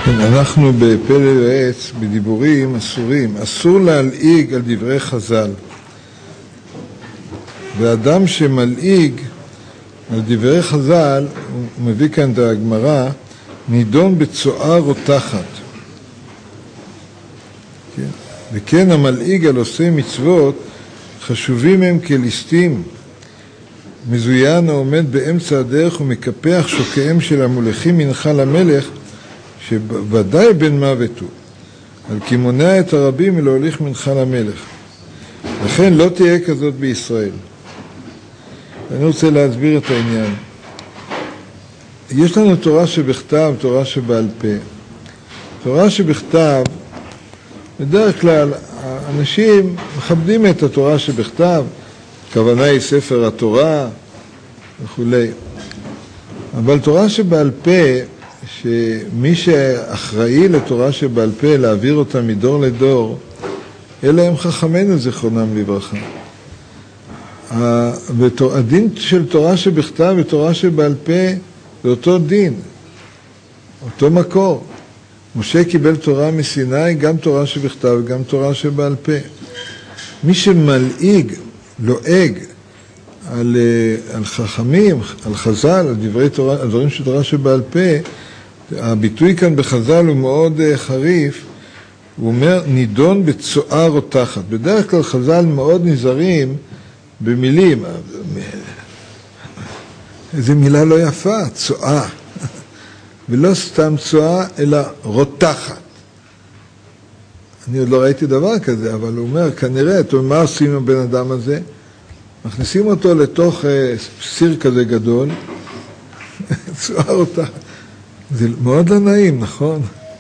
כן, אנחנו בפלא יועץ, בדיבורים אסורים. אסור להלעיג על דברי חז"ל. ואדם שמלעיג על דברי חז"ל, הוא מביא כאן את הגמרא, נידון בצואה רותחת. כן? וכן המלעיג על עושי מצוות, חשובים הם כליסטים. מזוין העומד באמצע הדרך ומקפח שוקיהם של המולכים מנחה למלך, שוודאי בן מוות הוא. על כי מונע את הרבים מלהוליך מנחה למלך. לכן לא תהיה כזאת בישראל. אני רוצה להסביר את העניין. יש לנו תורה שבכתב, תורה שבעל פה. תורה שבכתב, בדרך כלל אנשים מכבדים את התורה שבכתב, הכוונה היא ספר התורה וכו'. אבל תורה שבעל פה, שמי שאחראי לתורה שבעל פה להעביר אותה מדור לדור, אלה הם חכמינו זיכרונם לברכה. הדין של תורה שבכתב ותורה שבעל פה זה אותו דין, אותו מקור. משה קיבל תורה מסיני, גם תורה שבכתב וגם תורה שבעל פה. מי שמלעיג, לועג על חכמים, על חז"ל, על דברי תורה, על דברים של תורה שבעל פה, הביטוי כאן בחז"ל הוא מאוד חריף. הוא אומר נידון בצואה רותחת. בדרך כלל חז"ל מאוד נזהרים במילים. איזו מילה לא יפה, צואה. ולא סתם צואה, אלא רותחת. אני עוד לא ראיתי דבר כזה, אבל הוא אומר, כנראה, מה עושים עם הבן אדם הזה? מכניסים אותו לתוך סיר כזה גדול, צואה רותחת. זה מאוד לא נעים, נכון?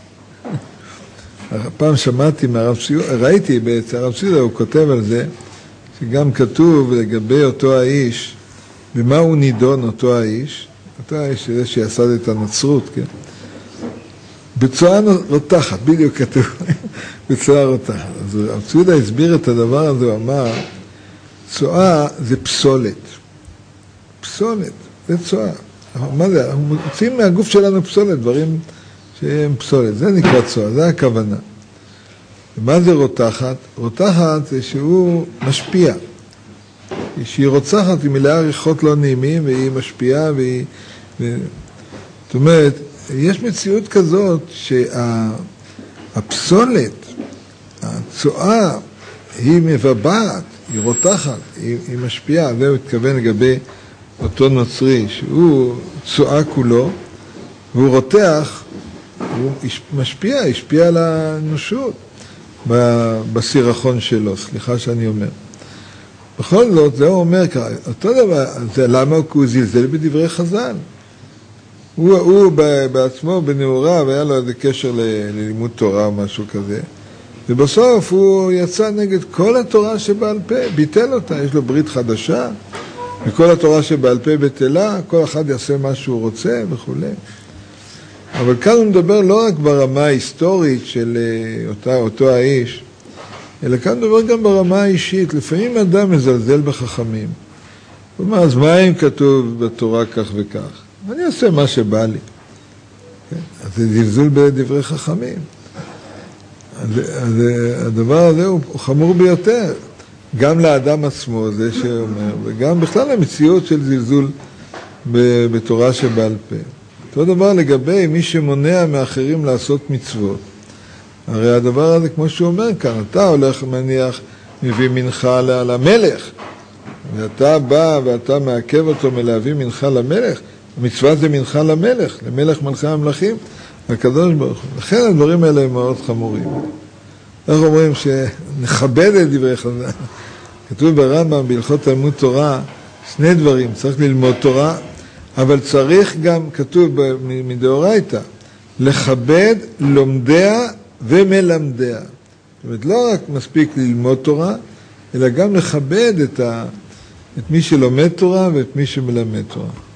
פעם שמעתי מהרב ציודה, ראיתי בעצם, הרב ציודה הוא כותב על זה, שגם כתוב לגבי אותו האיש, במה הוא נידון אותו האיש, זה שיסד את הנצרות, כן? בצואה רותחת, בדיוק כתוב, בצואה רותחת. אז הרב ציודה הסביר את הדבר הזה, הוא אמר, צואה זה פסולת. פסולת, זה צואה. מה זה? אנחנו מוצאים מהגוף שלנו פסולת, דברים שהם פסולת. זה נקרא צואה, זה הכוונה. ומה זה רותחת? רותחת זה שהוא משפיע. שהיא רוצחת, היא מלאה ריחות לא נעימים, והיא משפיעה, זאת אומרת, יש מציאות כזאת שהפסולת, הצואה, היא מבבעת, היא רותחת, היא משפיעה. זה מתכוון לגבי אותו נוצרי, שהוא צואה כולו, והוא רותח, הוא משפיע, השפיע על האנושות בסירחון שלו, סליחה שאני אומר. בכל זאת, זה הוא אומר ככה, אותו דבר, זה למה הוא זלזל בדברי חז"ל? הוא בעצמו, בנעוריו, היה לו איזה קשר ללימוד תורה או משהו כזה, ובסוף הוא יצא נגד כל התורה שבעל פה, ביטל אותה, יש לו ברית חדשה, וכל התורה שבעל פה בטלה, כל אחד יעשה מה שהוא רוצה וכו'. אבל כאן הוא מדבר לא רק ברמה ההיסטורית של אותו האיש, אלא כאן מדבר גם ברמה האישית. לפעמים אדם מזלזל בחכמים. הוא אומר, אז מה אם כתוב בתורה כך וכך? אני אעשה מה שבא לי. כן? אז זה זלזול בדברי חכמים. אז הדבר הזה הוא חמור ביותר. גם לאדם עצמו, זה שאומר, וגם בכלל המציאות של זלזול בתורה שבעל פה. אותו דבר לגבי מי שמונע מאחרים לעשות מצוות. הרי הדבר הזה, כמו שהוא אומר כאן, אתה הולך מניח, מביא מנחה למלך, ואתה בא ואתה מעכב אותו מלהביא מנחה למלך, המצווה זה מנחה למלך, למלך מלכי המלכים, הקדוש ברוך הוא. לכן הדברים האלה הם מאוד חמורים. אנחנו אומרים שנכבד את דברי חז"ל. כתוב ברמב"ם בהלכות תלמוד תורה, שני דברים, צריך ללמוד תורה, אבל צריך גם, כתוב מדאורייתא, לכבד לומדיה ומלמדיה. זאת אומרת, לא רק מספיק ללמוד תורה, אלא גם לכבד את מי שלומד תורה ואת מי שמלמד תורה.